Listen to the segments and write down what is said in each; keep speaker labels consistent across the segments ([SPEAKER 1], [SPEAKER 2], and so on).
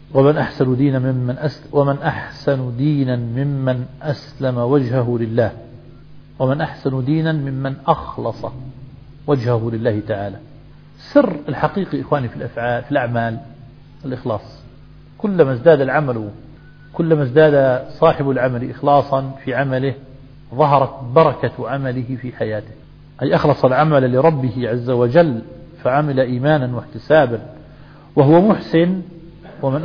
[SPEAKER 1] ومن أحسن دينا ممن أسلم وجهه لله، ومن أحسن دينا ممن أخلص وجهه لله تعالى. سر الحقيقي إخواني في الأعمال الإخلاص. كلما ازداد العمل، كلما ازداد صاحب العمل إخلاصا في عمله، ظهرت بركة عمله في حياته. أي أخلص العمل لربه عز وجل فعمل إيمانا واحتسابا وهو محسن. ومن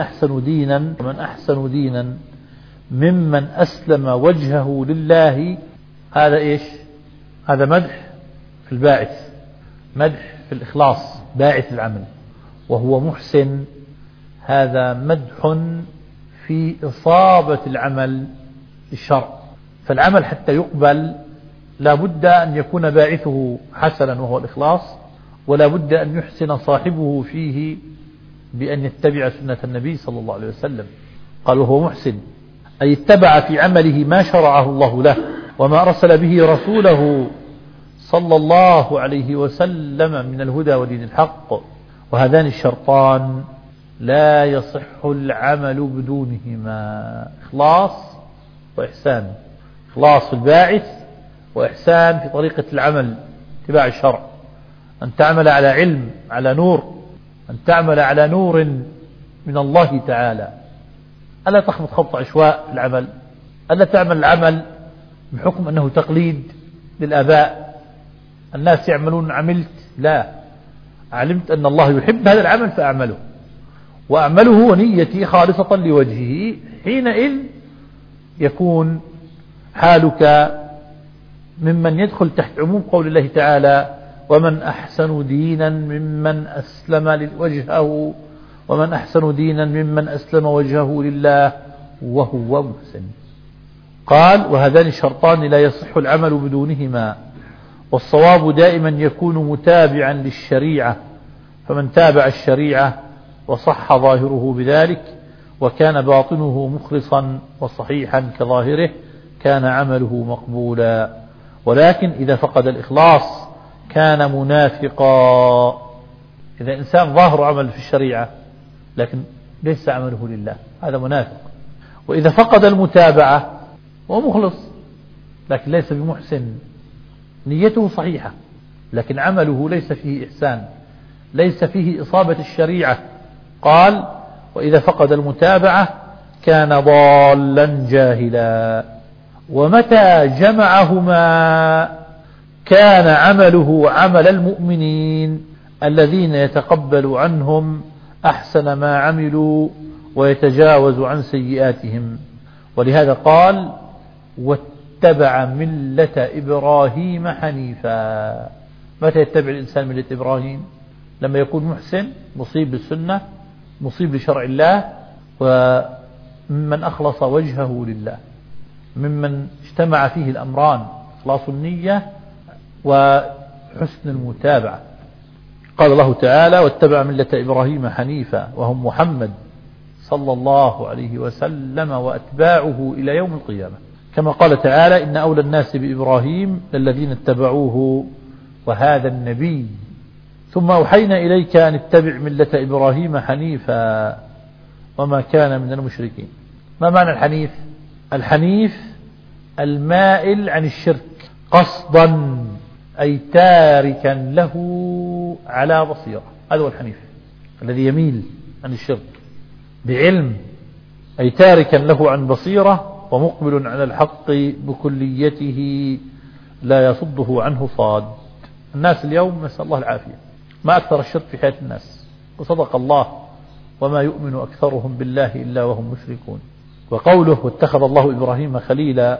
[SPEAKER 1] أحسن دينا ممن أسلم وجهه لله. هذا إيش؟ هذا مدح في الباعث، مدح في الإخلاص، باعث العمل. وهو محسن، هذا مدح في إصابة العمل الشرع. فالعمل حتى يقبل لا بد أن يكون باعثه حسنا وهو الإخلاص، ولا بد أن يحسن صاحبه فيه بأن يتبع سنة النبي صلى الله عليه وسلم. قال وهو محسن، أي اتبع في عمله ما شرعه الله له وما أرسل به رسوله صلى الله عليه وسلم من الهدى ودين الحق. وهذان الشرطان لا يصح العمل بدونهما، إخلاص وإحسان. إخلاص في الباعث، وإحسان في طريقة العمل، اتباع الشرع. أن تعمل على علم، على نور، أن تعمل على نور من الله تعالى. ألا تخبط خبط عشواء في العمل، ألا تعمل العمل بحكم أنه تقليد للآباء، الناس يعملون عملت، لا، علمت أن الله يحب هذا العمل فأعمله، وأعمله ونيتي خالصة لوجهه. حينئذ يكون حالك ممن يدخل تحت عموم قول الله تعالى ومن أحسن دينا ممن أسلم وجهه، ومن أحسن دينا ممن أسلم وجهه لله وهو محسن. قال وهذان الشرطان لا يصح العمل بدونهما، والصواب دائما يكون متابعا للشريعة. فمن تابع الشريعة وصح ظاهره بذلك وكان باطنه مخلصا وصحيحا كظاهره كان عمله مقبولا. ولكن إذا فقد الإخلاص كان منافقا. إذا إنسان ظاهر عمل في الشريعة لكن ليس عمله لله، هذا منافق. وإذا فقد المتابعة هو مخلص لكن ليس بمحسن، نيته صحيحة لكن عمله ليس فيه إحسان، ليس فيه إصابة الشريعة. قال وإذا فقد المتابعة كان ضالا جاهلا. ومتى جمعهما كان عمله عمل المؤمنين الذين يتقبل عنهم أحسن ما عملوا ويتجاوز عن سيئاتهم. ولهذا قال واتبع ملة إبراهيم حنيفا. متى يتبع الإنسان ملة إبراهيم؟ لما يكون محسن، مصيب بالسنة، مصيب لشرع الله، وممن أخلص وجهه لله، ممن اجتمع فيه الأمران، إخلاص النية وحسن المتابعة. قال الله تعالى واتبع ملة إبراهيم حنيفا وهم محمد صلى الله عليه وسلم وأتباعه إلى يوم القيامة. كما قال تعالى إن أولى الناس بإبراهيم للذين اتبعوه وهذا النبي ثم أوحينا إليك أن اتبع ملة إبراهيم حنيفا وما كان من المشركين. ما معنى الحنيف؟ الحنيف المائل عن الشرك قصدا، أي تاركا له على بصيرة. هذا هو الحنيف الذي يميل عن الشرك بعلم، أي تاركا له عن بصيرة ومقبل على الحق بكليته لا يصده عنه صاد. الناس اليوم نسأل الله العافية ما أكثر الشرك في حياة الناس، وصدق الله وما يؤمن أكثرهم بالله إلا وهم مشركون. وقوله واتخذ الله إبراهيم خليلا،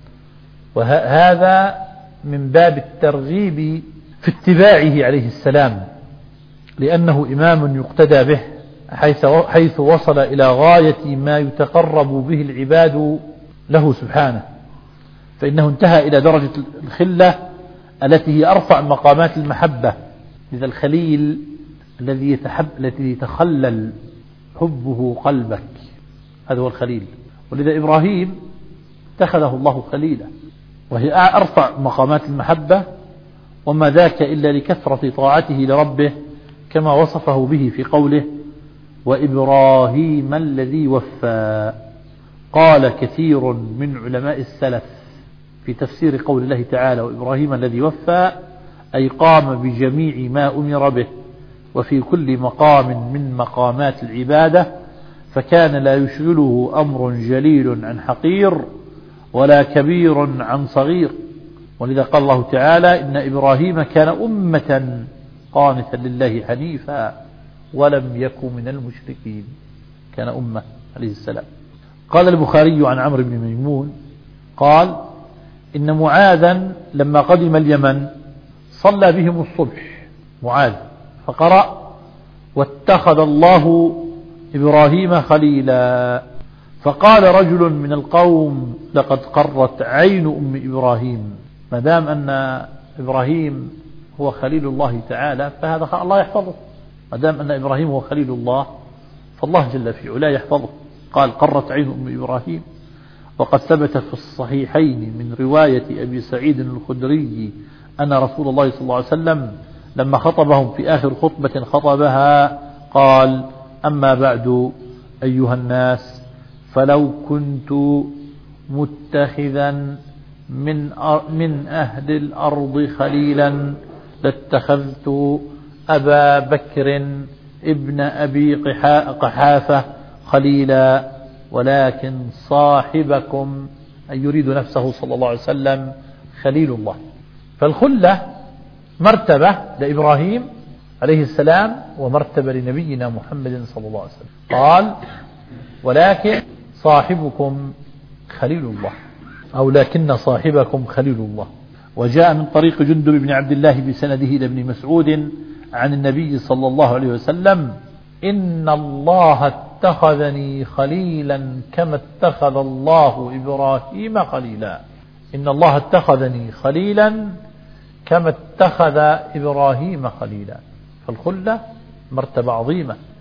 [SPEAKER 1] وهذا من باب الترغيب في اتباعه عليه السلام، لأنه إمام يقتدى به حيث وصل إلى غاية ما يتقرب به العباد له سبحانه، فإنه انتهى إلى درجة الخلة التي هي أرفع مقامات المحبة. إذا الخليل الذي يتخلل حبه قلبك، هذا هو الخليل. ولذا إبراهيم اتخذه الله خليلا، وهي أرفع مقامات المحبة، وما ذاك إلا لكثرة طاعته لربه كما وصفه به في قوله وإبراهيم الذي وفى. قال كثير من علماء السلف في تفسير قول الله تعالى وإبراهيم الذي وفى أي قام بجميع ما أمر به وفي كل مقام من مقامات العبادة، فكان لا يشغله أمر جليل عن حقير ولا كبير عن صغير. ولذا قال الله تعالى إن إبراهيم كان أمة قانتا لله حنيفا ولم يكن من المشركين. كان أمة عليه السلام. قال البخاري عن عمرو بن ميمون قال إن معاذا لما قدم اليمن صلى بهم الصبح معاذ فقرأ واتخذ الله إبراهيم خليلا، فقال رجل من القوم لقد قرت عين أم إبراهيم. ما دام أن إبراهيم هو خليل الله تعالى فهذا الله يحفظه، ما دام أن إبراهيم هو خليل الله فالله جل في علاه يحفظه. قال قرت عين أم إبراهيم. وقد ثبت في الصحيحين من رواية أبي سعيد الخدري أن رسول الله صلى الله عليه وسلم لما خطبهم في آخر خطبة خطبها قال أما بعد أيها الناس فلو كنت متخذا من أهل الأرض خليلا لاتخذت أبا بكر ابن أبي قحافة خليلا، ولكن صاحبكم أي يريد نفسه صلى الله عليه وسلم خليل الله. فالخلة مرتبة لإبراهيم عليه السلام ومرتبة لنبينا محمد صلى الله عليه وسلم. قال ولكن صاحبكم خليل الله أو لكن صاحبكم خليل الله. وجاء من طريق جندب بن عبد الله بسنده إلى ابن مسعود عن النبي صلى الله عليه وسلم إن الله اتخذني خليلا كما اتخذ الله إبراهيم خليلا. إن الله اتخذني خليلا كما اتخذ إبراهيم خليلا. فالخلة مرتبة عظيمة